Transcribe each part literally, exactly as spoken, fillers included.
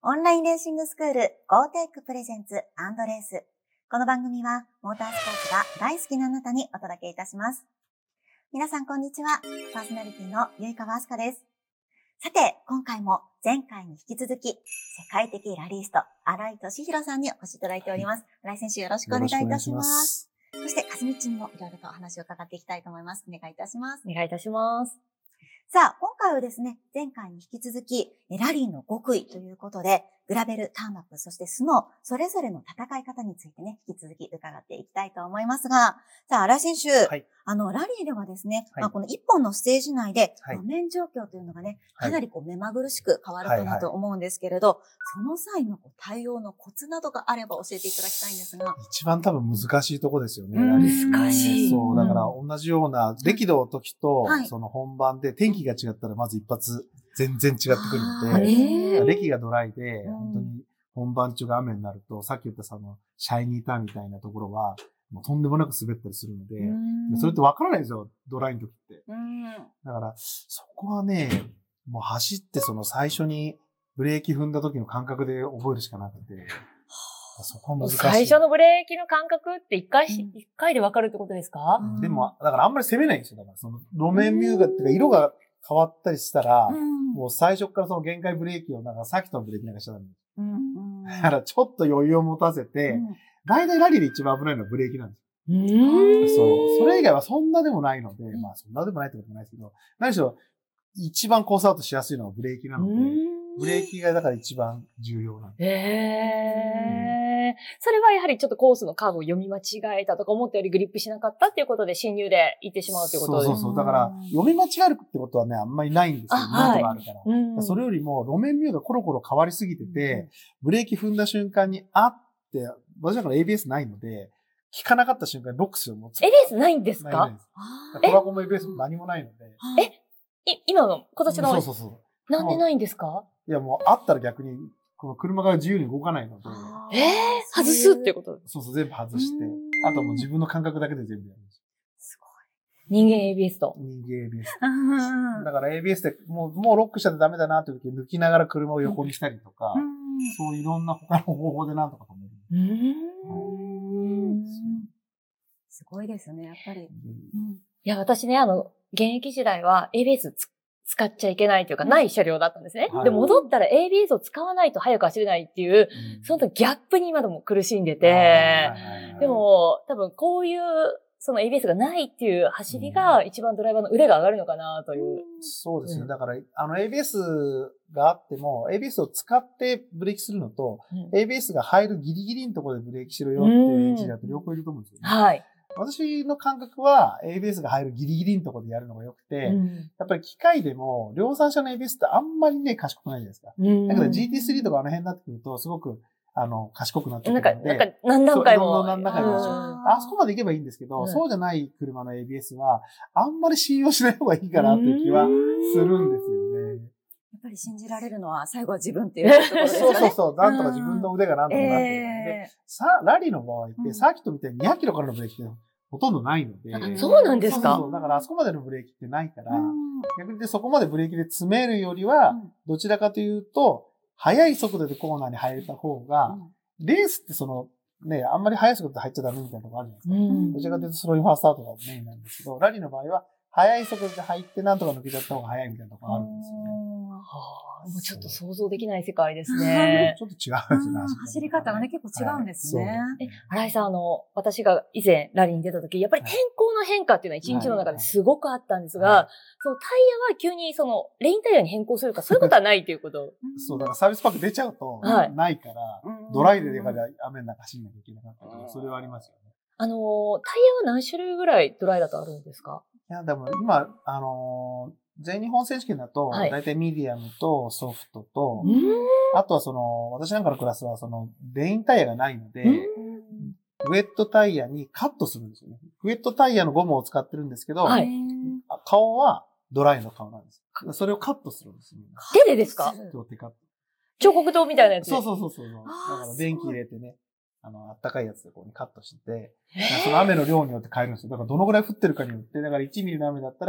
オンラインレーシングスクール ゴーテック プレゼンツ&レース。この番組はモータースポーツが大好きなあなたにお届けいたします。皆さんこんにちは。パーソナリティのゆいかわあすかです。さて、今回も前回に引き続き世界的ラリースト新井俊弘さんにお越しいただいております。新井選手よろしくお願いいたします。そしてかすみっちにもいろいろとお話を伺っていきたいと思います。お願いいたします。 お願いいたします。 さあ、今回はですね、前回に引き続き、ラリーの極意ということで、グラベル、ターマップ、そしてスノー、それぞれの戦い方についてね、引き続き伺っていきたいと思いますが、さあ、新井選手、はい、あの、ラリーではですね、はい、まあ、この一本のステージ内で、画面状況というのがね、かなりこう目まぐるしく変わるかなと思うんですけれど、はいはいはい、その際のこう対応のコツなどがあれば教えていただきたいんですが。 一番多分難しいとこですよね、 ラリー。難しい。 そう、だから同じような、歴度の時と、その本番で天気が違ったらまず一発全然違ってくるので、えー、歴がドライで、本当に本番中が雨になると、さっき言ったその、シャイニーターンみたいなところは、もうとんでもなく滑ったりするので、それって分からないんですよ、ドライの時って。だから、そこはね、もう走ってその最初にブレーキ踏んだ時の感覚で覚えるしかなくて、そこは難しい。 最初のブレーキの感覚って一回し、一、うん、回で分かるってことですか？ でも、だからあんまり攻めないんですよ。だからその路面ミューがっていうか色が変わったりしたら、うん、もう最初からその限界ブレーキをなんかさっきとのブレーキなんかしちゃダメです。うん、だからちょっと余裕を持たせて、大体、うん、ラリーで一番危ないのはブレーキなんですよ。うん、そう。それ以外はそんなでもないので、まあそんなでもないってこともないですけど、何しろ一番コースアウトしやすいのはブレーキなので、ブレーキがだから一番重要なんです。 へー。それはやはりちょっとコースのカーブを読み間違えたとか思ったよりグリップしなかったっていうことで進入で行ってしまうということです。 そうそうそう。だから読み間違えるってことはね、あんまりないんですよ。ノートがあるから。はい、それよりも路面ミューがコロコロ変わりすぎてて、うん、ブレーキ踏んだ瞬間にあって、私だから エービーエス ないので、効かなかった瞬間にロックするの。 エービーエス ないんですか？ないです。トラコも エービーエス も何もないので。 えい今の今年の。 そうそうそう。 なんでないんですか？ いやもうあったら逆に、この車が自由に動かないので。 ええー、外すってこと？ そうそう、全部外して。あともう自分の感覚だけで全部やるんです。 すごい。人間 エービーエス と。 人間 エービーエス。だから エービーエス でもう、もうロックしちゃってダメだなって時抜きながら車を横にしたりとか、そういろんな他の方法でなんとか止める。 うーん。すごいですね、やっぱり。うん、 いや、私ね、あの、現役時代は エービーエス つ使っちゃいけないというか、ない車両だったんですね。はい、で、戻ったら エービーエス を使わないと早く走れないっていう、うん、そのギャップに今でも苦しんでて、でも、多分こういう、その エービーエス がないっていう走りが一番ドライバーの腕が上がるのかなという。うん、 そうですね。だから、あの エービーエス があっても、エービーエス を使ってブレーキするのと、うん、エービーエス が入るギリギリのところでブレーキしろよっていうエンジンだと両方いると思うんですよね。 はい。 私の感覚は エービーエス が入るギリギリのところでやるのが良くて、うん、やっぱり機械でも量産車の エービーエス ってあんまりね、賢くないじゃないですか。うん、だから ジーティースリー とかあの辺になってくると、すごく、あの、賢くなってくるので。 なんか、なんか何段階も。 何段階も。あそこまで行けばいいんですけど、うん、そうじゃない車の エービーエス は、あんまり信用しない方がいいかなっていう気はするんですよね。 やっぱり信じられるのは最後は自分っていうところですよね。 そうそうそう。なんとか自分の腕がなんとかなってる、えー、で、さ、ラリーの場合って、サーキットみたいににひゃくキロからのブレーキってほとんどないので。 そうなんですか？ そうそう。だからあそこまでのブレーキってないから、逆にそこまでブレーキで詰めるよりは、どちらかというと、速い速度でコーナーに入れた方が、レースってその、ね、あんまり速い速度で入っちゃダメみたいなとこあるじゃないですか。どちらかというとスローインファースタートがメインなんですけど、ラリーの場合は、速い速度で入ってなんとか抜けちゃった方が速いみたいなとこあるんですよね。 はあ、もうちょっと想像できない世界ですね。 ちょっと違うんですね。 走り方がね、結構違うんですね。はい、 え、新井さん、あの、私が以前ラリーに出た時、やっぱり天候の変化っていうのは一日の中ですごくあったんですが、はいはい、そのタイヤは急にそのレインタイヤに変更するか、そういうことはないということ。 そう、だからサービスパック出ちゃうと、ないから、はい、ドライでだから雨の中走んなきゃいけなかったり、それはありますよね。 あの、タイヤは何種類ぐらいドライだとあるんですか？ いや、でも今、あのー、全日本選手権だと、はい、だいたいミディアムとソフトと、あとはその、私なんかのクラスはその、レインタイヤがないので、ウェットタイヤにカットするんですよね。ウェットタイヤのゴムを使ってるんですけど、はい、顔はドライの顔なんです。それをカットするんですよ。 手でですか？ 手カット。 彫刻刀みたいなやつ。 そうそうそうそう。だから電気入れてね。あの、あったかいやつでこうカットして、その雨の量によって変えるんですよ。だからどのぐらい降ってるかによって、だからいちミリの雨だったら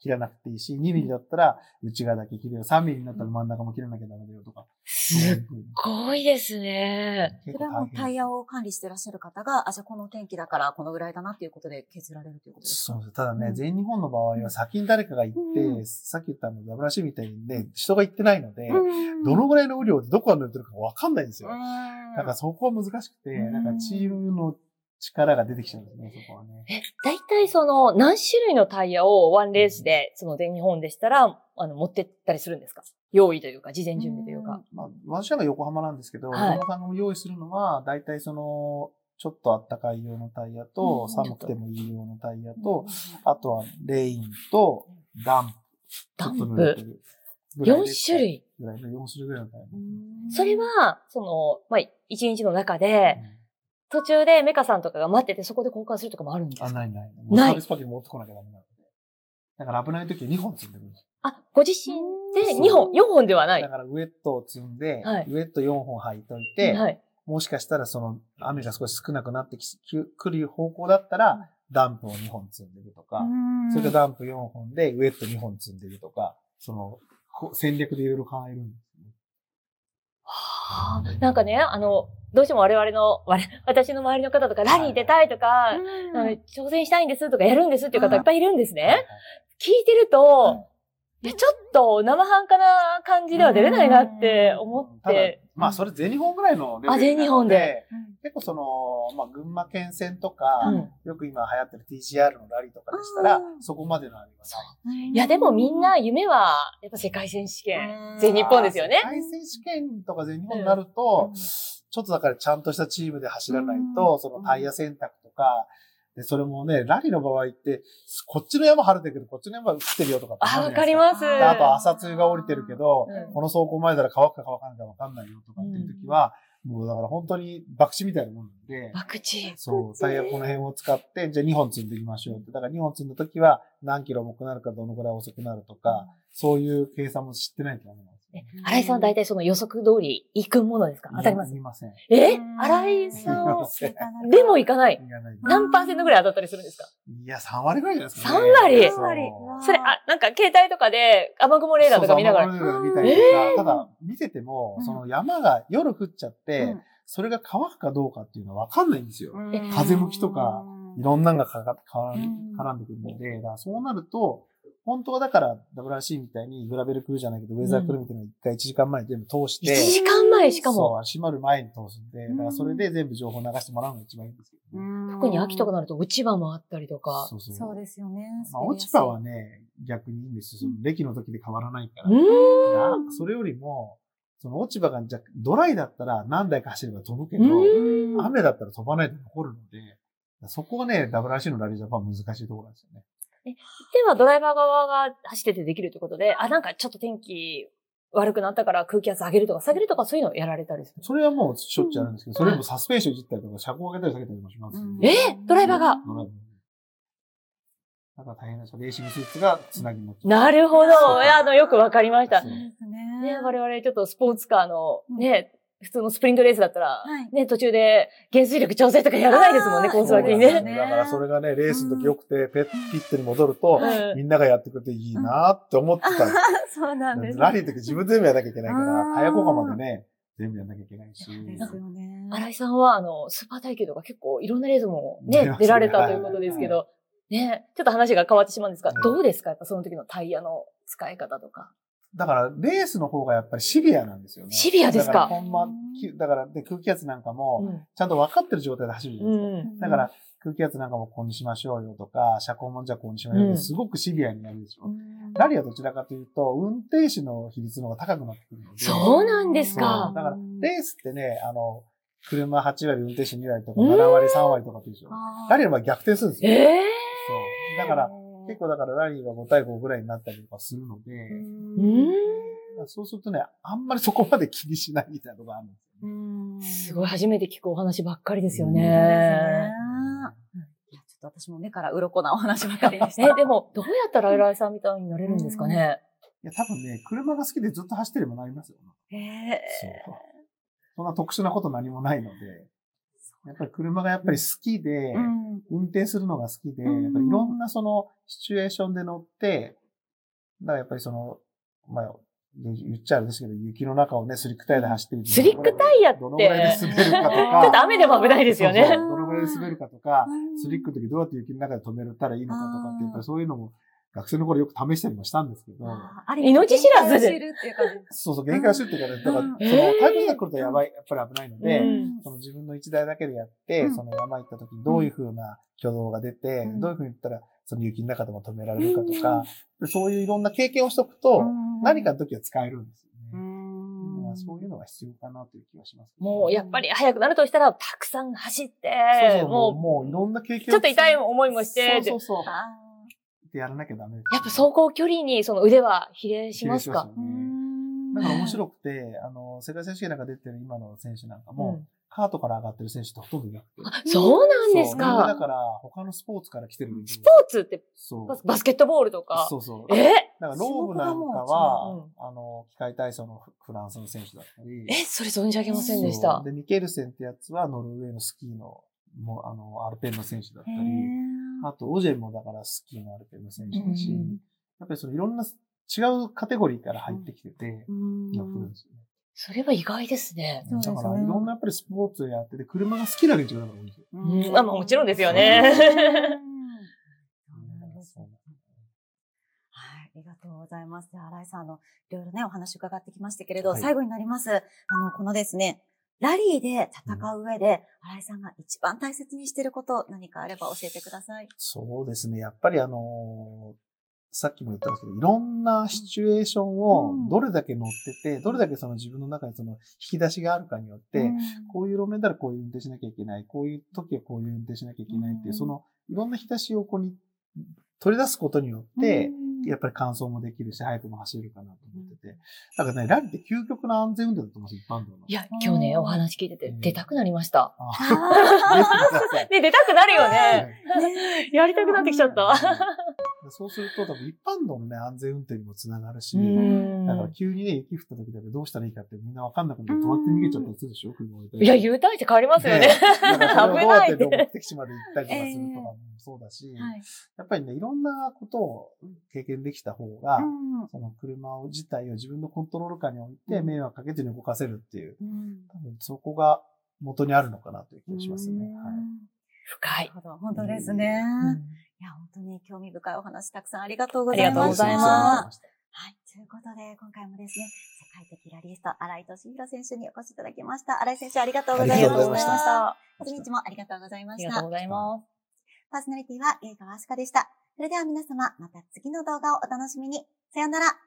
切らなくていいし、にミリだったら内側だけ切るよ。さんミリになったら真ん中も切らなきゃダメだよとか。 すっごいですね。 それはもうタイヤを管理してらっしゃる方が、あ、じゃあこの天気だからこのぐらいだなっていうことで削られるということですか？ そうです。ただね、うん、全日本の場合は先に誰かが行って、うん、さっき言ったのダブルアシみたいにね、人が行ってないので、うん、どのぐらいの雨量でどこが濡れてるかわかんないんですよ。だからそこは難しくて、なんかチームの力が出てきちゃうんですね、そこはね。 え、大体その何種類のタイヤをワンレースで、その全日本でしたら、あの、持ってったりするんですか？用意というか、事前準備というか。 まあ、私は横浜なんですけど、横浜さんが用意するのは、大体その、ちょっとあったかい用のタイヤと、うん、寒くてもいい用のタイヤと、うん、あとはレインとダンプ。 ダンプよん種類ぐらいのよん種類ぐらいのタイヤ。 それは、その、まあ、いちにちの中で、うん途中でメカさんとかが待っててそこで交換するとかもあるんですか？ あ、ないない。ない。サービスパッケージ持ってこなきゃダメなので。だから危ない時はにほん積んでるんです。 あ、ご自身でにほん、よんほんではない。 だからウェットを積んで、はい、ウェットよんほん履いといて、はい、もしかしたらその雨が少し少なくなってきくる方向だったら、ダンプをにほん積んでるとか、それからダンプよんほんでウェットにほん積んでるとか、その戦略でいろいろ考えるんですね。 はあ、なんかね、あの、どうしても我々の、私の周りの方とか、ラリー出たいとか、挑戦したいんですとか、やるんですっていう方いっぱいいるんですね。聞いてると、いやちょっと生半可な感じでは出れないなって思って。 まあ、それ全日本ぐらいのレベルなので。 あ、全日本で。 結構その、まあ、群馬県戦とか、うん、よく今流行ってる ティージーアール のラリーとかでしたら、そこまでのあれはない。 いや、でもみんな夢は、やっぱ世界選手権、全日本ですよね。 世界選手権とか全日本になると、うんちょっとだからちゃんとしたチームで走らないと、そのタイヤ選択とか、で、それもね、ラリーの場合って、こっちの山晴れてるけど、こっちの山降ってるよとかってあ、わかります。 あと朝露が降りてるけど、うん、この走行前なら乾くか乾かないかわかんないよとかっていう時は、うん、もうだから本当に博打みたいなもんなんで。 博打。 そう、タイヤこの辺を使って、じゃあにほん積んでいきましょうって。だからにほん積んだ時は何キロ重くなるかどのぐらい遅くなるとか、そういう計算も知ってないとダメなんです。 新井さんは大体その予測通り行くものですか？当たります？ いません。 え新井さん。でも行かない。何パーセントぐらい当たったりするんですか？ いや、さん割ぐらいじゃないですかね。さん割 ?さん 割。それ、あ、なんか携帯とかで雨雲レーダーとか見ながら。 そうそう、雨雲レーダー見たりとか、ただ見てても、その山が夜降っちゃって、それが乾くかどうかっていうのはわかんないんですよ。風向きとか、いろんなのがかか絡んでくるので、だからそうなると、本当はだから ダブリューアールシー みたいにグラベルクルーじゃないけど、ウェザークルーみたいなのいっかいいちじかんまえに全部通して。 いちじかんまえしかも。 そう、閉まる前に通すんで、だからそれで全部情報流してもらうのが一番いいんですけど、 ね。特に秋とかなると落ち葉もあったりとか。 そうそう。そうですよね。 まあ、落ち葉はね、逆にいいんですよ。その歴の時で変わらないから。うん。それよりも、その落ち葉がじゃドライだったら何台か走れば飛ぶけど、雨だったら飛ばないで残るので、そこはね、ダブリューアールシー のラリージャパン難しいところなんですよね。 え、ではドライバー側が走っててできるということで、あ、なんかちょっと天気悪くなったから空気圧上げるとか下げるとかそういうのをやられたりする？ それはもうしょっちゅうあるんですけど、それでもサスペンションいじったりとか、車高上げたり下げたりもしますんで。 えドライバーがドライバー。 だから大変なレーシングスーツがつなぎ持つ。 なるほど。いや、あの、よくわかりました。ね、我々ちょっとスポーツカーのね、普通のスプリントレースだったら、はい、ね、途中で減水力調整とかやらないですもんね、コース脇にね。 だからそれがね、レースの時良くて、ペッピットに戻ると、うん、みんながやってくれていいなって思ってたんです。 そうなんです。 ラリーの時自分全部やらなきゃいけないから、タイヤ交換までね、全部やらなきゃいけないし。 ですよね。 新井さんは、あの、スーパー耐久とか結構いろんなレースもね、出られたということですけど、ね、ちょっと話が変わってしまうんですが、どうですかやっぱその時のタイヤの使い方とか。 だから、レースの方がやっぱりシビアなんですよね。 シビアですか？ だから、ほんま、だから、で、空気圧なんかも、ちゃんと分かってる状態で走るじゃないですか。うん、だから、空気圧なんかもこうにしましょうよとか、車高もじゃあこうにしましょうよ、うん、すごくシビアになるでしょ。うん、ラリーはどちらかというと、運転手の比率の方が高くなってくるので。 そうなんですか。 だから、レースってね、あの、車はち割、運転手に割とか、なな割、さん割とかっていうでしょ。ラリーの場合逆転するんですよ。 えー、 そう。だから、結構だからラリーはご対ごぐらいになったりとかするので、うんそうするとね、あんまりそこまで気にしないみたいなところがあるんですよね。 うんすごい初めて聞くお話ばっかりですよね。 ちょっと私も目から鱗なお話ばかりでした。 え、でも、どうやったらライさんみたいになれるんですかね。 いや、多分ね、車が好きでずっと走ってればなりますよ。 へえ。 そう。そんな特殊なこと何もないので。やっぱり車がやっぱり好きで、うん、運転するのが好きで、やっぱりいろんなそのシチュエーションで乗って、 だからやっぱりその、まあ、言っちゃうんですけど、雪の中をね、スリックタイヤで走ってる。 スリックタイヤって。 どのぐらいで滑るかとか。 ちょっと雨でも危ないですよね。 そうそうどのぐらいで滑るかとか、スリックの時どうやって雪の中で止めたらいいのかとかって、やっぱりそういうのも、学生の頃よく試したりもしたんですけど。 命知らずで。 そうそう、限界を知るっていうかね、だから、その、タイムが来るとやばい、やっぱり危ないので、その自分の一台だけでやって、その山行った時にどういう風な挙動が出て、どういう風に言ったら、その雪の中でも止められるかとか、そういういろんな経験をしとくと、何かの時は使えるんですよね。そういうのが必要かなという気がします。 もう、やっぱり早くなるとしたら、たくさん走って、 もう、もういろんな経験をちょっと痛い思いもして、 そうそうそう。ってやらなきゃダメです。 やっぱ走行距離にその腕は比例しますか？ だから面白くて、あの、世界選手権なんか出てる今の選手なんかも、カートから上がってる選手ってほとんどいなくて。 あ、そうなんですか。 だから、他のスポーツから来てる。 スポーツって、バスケットボールとか。 そうそう。 えだから、ローブなんかは、あの、機械体操のフランスの選手だったり。 え、それ存じ上げませんでした。 で、ミケルセンってやつは、ノルウェーのスキーの、もう、あの、アルペンの選手だったり。あと、オジェンもだからスキーのアルペンの選手だし、やっぱりそのいろんな違うカテゴリーから入ってきてて、やってるんですよね。 それは意外ですね。 だから、いろんなやっぱりスポーツやってて、車が好きな連中が多いんですよ。 うん。まあもちろんですよね。はい、 ありがとうございます。じゃあ、新井さん、あの、いろいろね、お話伺ってきましたけれど、はい、最後になります。あの、このですね、ラリーで戦う上で、新井さんが一番大切にしていること、何かあれば教えてください。 そうですね。やっぱりあのー、さっきも言ったんですけど、いろんなシチュエーションをどれだけ乗ってて、どれだけその自分の中にその引き出しがあるかによって、こういう路面ならこういう運転しなきゃいけない、こういう時はこういう運転しなきゃいけないっていう、そのいろんな引き出しをここに取り出すことによって、やっぱり完走もできるし、早くも走れるかなと思ってて。だからね、ラリーって究極の安全運転だと思うんです、一般道の。 いや、今日ね、お話聞いてて、出たくなりました。ね、出たくなるよね。やりたくなってきちゃった。 そうすると、多分一般道のね、安全運転にもつながるし、だから急にね、雪降った時だけどうしたらいいかってみんなわかんなくなって止まって逃げちゃったりするでしょ、車で。 いや、U ターンして変わりますよね。 危ないって。どうやって目的地まで行ったりとかするとかもそうだし、やっぱりね、いろんなことを経験できた方が、その車を自体を自分のコントロール下に置いて迷惑かけずに動かせるっていう、多分そこが元にあるのかなという気がしますね。 深い。 本当ですね。いや、本当に興味深いお話たくさんありがとうございました。ありがとうございます。はい。ということで、今回もですね、世界的ラリースト、新井俊弘選手にお越しいただきました。新井選手、ありがとうございました。ありがとうございました。本日もありがとうございました。 ありがとうございます。 パーソナリティは、ゆいかわあしかでした。それでは皆様、また次の動画をお楽しみに。さようなら。